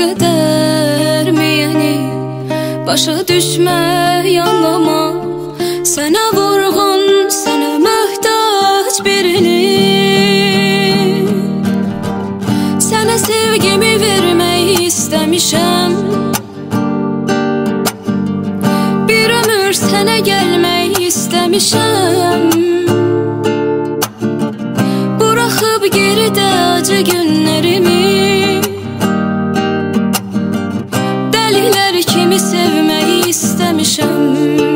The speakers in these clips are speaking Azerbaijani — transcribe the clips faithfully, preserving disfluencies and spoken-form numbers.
qədər miyəni başa düşmək, anlamaq, sənə vurğun, sənə möhtac birini, sənə sevgimi vermək istəmişəm, bir ömür sənə gəlmək istəmişəm, buraxıb geridə acı günlərimi, kimi sevmək istəmişəm,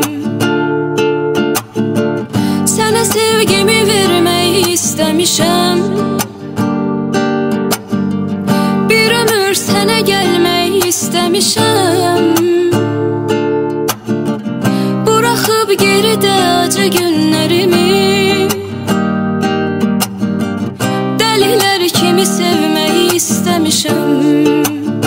sənə sevgimi vermək istəmişəm, bir ömür sənə gəlmək istəmişəm, buraxıb geridə acı günlərimi, dəlilər kimi sevmək istəmişəm.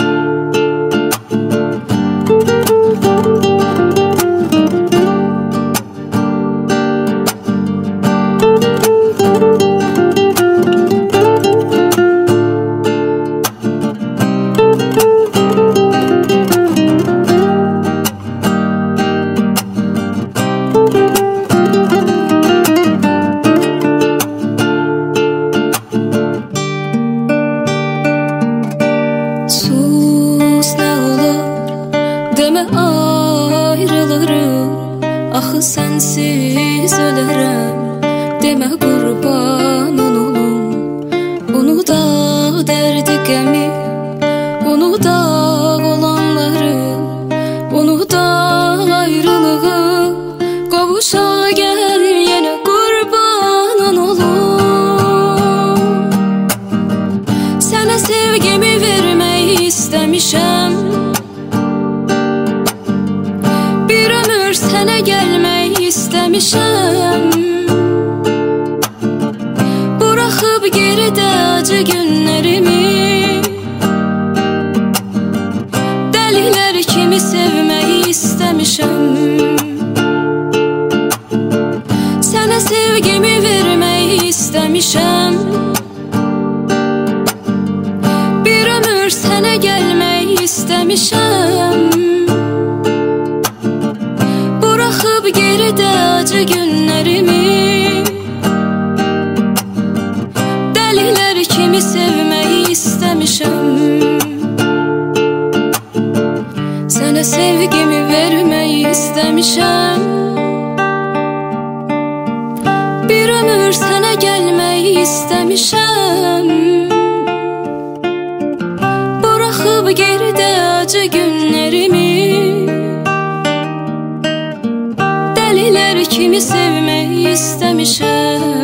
Demə ayrılırım, axı sənsiz ölərəm, demə qurban olum, unudaq dərdi qəmi, unudaq olanları, unudaq ayrılığı, qovuşa gəl yenə qurban olum, sənə sevgimi vermək istəmişəm, sənə gəlmək istəmişəm, buraxıb geridə acı günlərimi, dəlilər kimi sevmək istəmişəm, sənə sevgimi vermək istəmişəm, bir ömür sənə gəlmək istəmişəm, buraxıb geridə acı günlərimi, dəlilər kimi sevmək istəmişəm, sənə sevgimi vermək istəmişəm, bir ömür sənə gəlmək istəmişəm, buraxıb geridə acı günlərimi, dəlilər kimi sevmək istəmişəm.